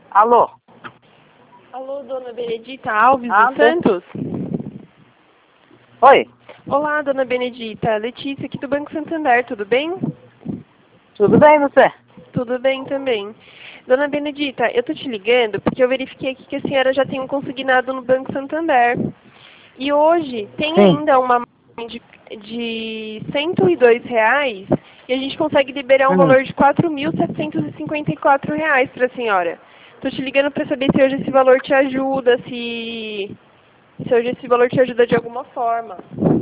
Alô? Alô, dona Benedita Alves Ah, dos Santos? Oi, Olá, dona Benedita. Letícia aqui do Banco Santander, tudo bem? tudo bem você? Tudo bem também. Dona Benedita, eu tô te ligando porque eu verifiquei aqui que a senhora já tem um consignado no Banco Santander. E hoje tem Sim. ainda uma margem de R$ 102 e a gente consegue liberar um valor de R$ 4.754 para a senhora. Tô te ligando para saber se hoje esse valor te ajuda, se hoje esse valor te ajuda de alguma forma.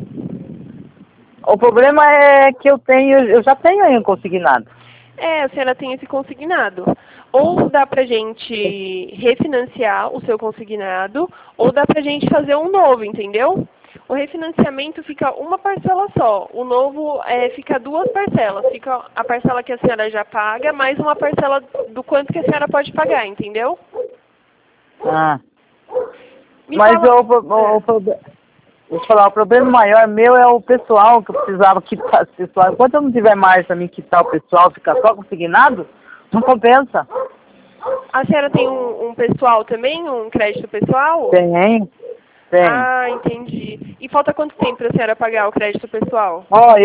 O problema é que eu já tenho aí um consignado. É, a senhora tem esse consignado. Ou dá pra gente refinanciar o seu consignado, ou dá pra gente fazer um novo, entendeu? O refinanciamento fica uma parcela só. O novo fica duas parcelas. Fica a parcela que a senhora já paga, mais uma parcela do quanto que a senhora pode pagar, entendeu? Ah. Me Mas fala... vou te falar, o problema maior meu é o pessoal, que eu precisava quitar esse pessoal. Enquanto eu não tiver mais pra mim quitar o pessoal, ficar só consignado, não compensa. A senhora tem um pessoal também? Um crédito pessoal? Tem. Ah, entendi. E falta quanto tempo para a senhora pagar o crédito pessoal? Ó,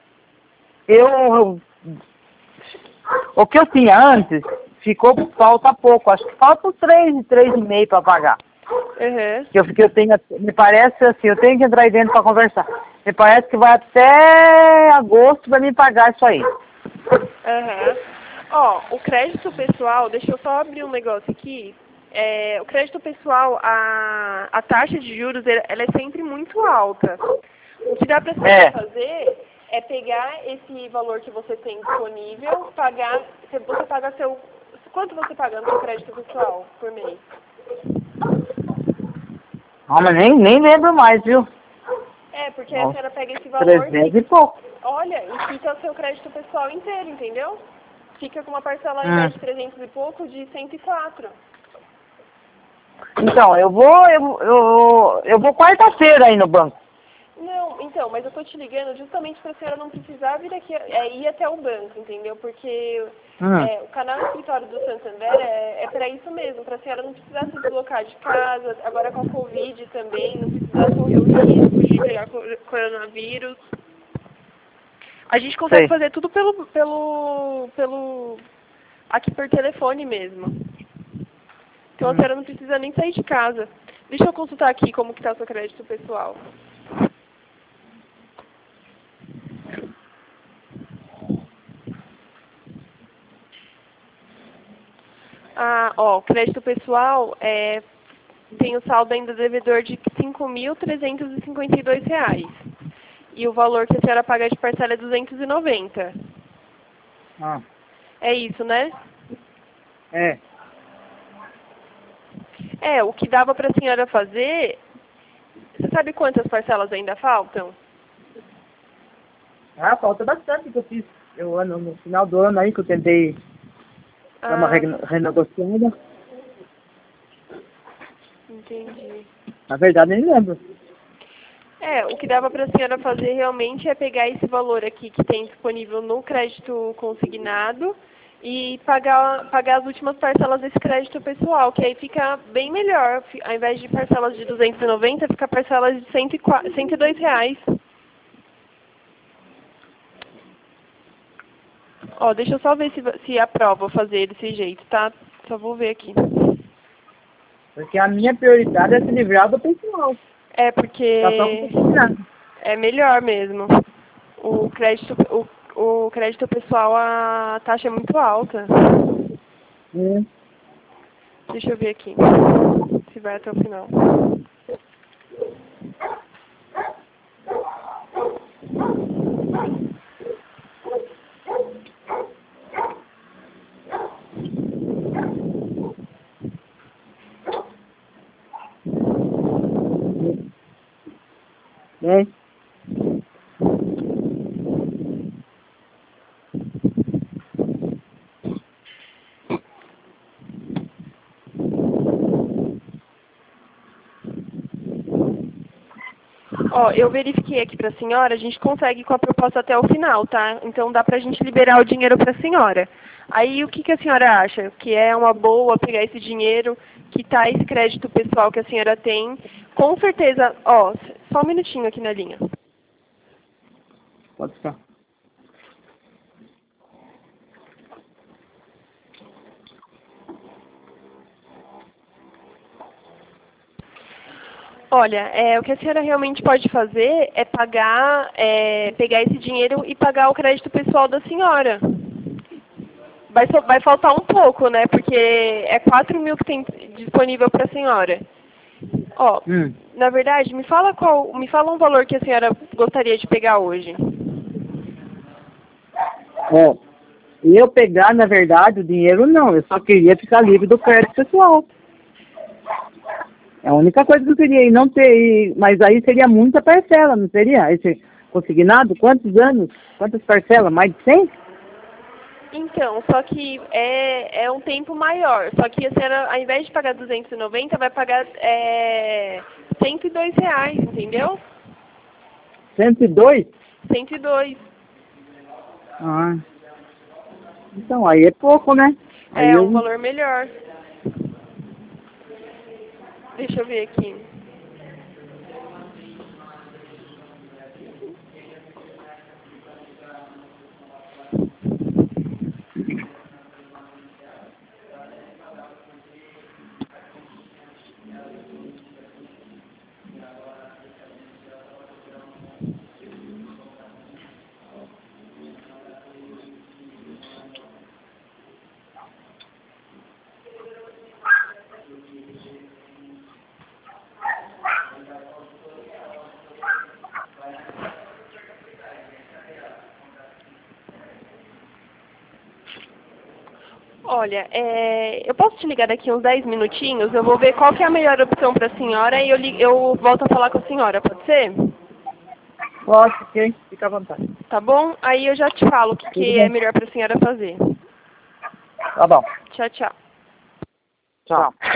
o que eu tinha antes, falta pouco. Acho que falta uns 3 e meio pra pagar. Uhum. Me parece assim, eu tenho que entrar aí dentro para conversar. Me parece que vai até agosto para me pagar isso aí. Aham. Ó, o crédito pessoal, deixa eu só abrir um negócio aqui. O crédito pessoal, a taxa de juros, ela é sempre muito alta. O que dá para você fazer é pegar esse valor que você tem disponível, você paga quanto você paga no seu crédito pessoal por mês? Ah, mas nem lembro mais, viu? Porque a senhora pega esse valor 300 e pouco. olha, e fica o seu crédito pessoal inteiro, entendeu? Fica com uma parcela ao invés de 300 e pouco, de 104. Então, eu vou quarta-feira aí no banco. Não, então, mas eu tô te ligando justamente para a senhora não precisar vir aqui, ir até o banco, entendeu? Porque o canal escritório do Santander é para isso mesmo, para a senhora não precisar se deslocar de casa, agora com a Covid também, não precisar correr o risco de pegar coronavírus. A gente consegue fazer tudo aqui por telefone mesmo. Então a senhora não precisa nem sair de casa. Deixa eu consultar aqui como que tá o seu crédito pessoal. O crédito pessoal tem o saldo ainda devedor de R$ 5.352. E o valor que a senhora paga de parcela é 290. É isso, né? O que dava para a senhora fazer... Você sabe quantas parcelas ainda faltam? Falta bastante que eu fiz. No final do ano aí que eu tentei dar uma renegociada. Entendi. Na verdade, nem lembro. O que dava para a senhora fazer realmente é pegar esse valor aqui que tem disponível no crédito consignado e pagar as últimas parcelas desse crédito pessoal, que aí fica bem melhor. Ao invés de parcelas de 290, fica parcelas de R$ 102. Deixa eu só ver se aprova fazer desse jeito, tá? Só vou ver aqui. Porque a minha prioridade é se livrar do pessoal. Porque é melhor mesmo. O crédito pessoal, a taxa é muito alta. Deixa eu ver aqui se vai até o final. Eu verifiquei aqui para a senhora, a gente consegue com a proposta até o final, tá? Então dá pra gente liberar o dinheiro para a senhora. Aí o que a senhora acha? Que é uma boa pegar esse dinheiro, quitar esse crédito pessoal que a senhora tem? Com certeza, ó, só um minutinho aqui na linha. Pode ficar. Olha, o que a senhora realmente pode fazer é pegar esse dinheiro e pagar o crédito pessoal da senhora. Vai faltar um pouco, né? Porque é 4.000 que tem disponível para a senhora. Ó, na verdade, me fala um valor que a senhora gostaria de pegar hoje. Ó, eu pegar, na verdade, o dinheiro não. Eu só queria ficar livre do crédito pessoal. É a única coisa que eu queria. E não ter, mas aí seria muita parcela, não seria? Esse consignado? Quantos anos? Quantas parcelas? Mais de 100? Então, só que é um tempo maior. Só que a senhora, ao invés de pagar 290, vai pagar R$ 102, entendeu? 102? 102. Ah. Então, aí é pouco, né? Aí É um valor melhor. Deixa eu ver aqui. Olha, eu posso te ligar daqui uns 10 minutinhos? Eu vou ver qual que é a melhor opção para a senhora e eu volto a falar com a senhora, pode ser? Pode, ok. Fica à vontade. Tá bom? Aí eu já te falo o que é melhor para a senhora fazer. Tá bom. Tchau, tchau. Tchau.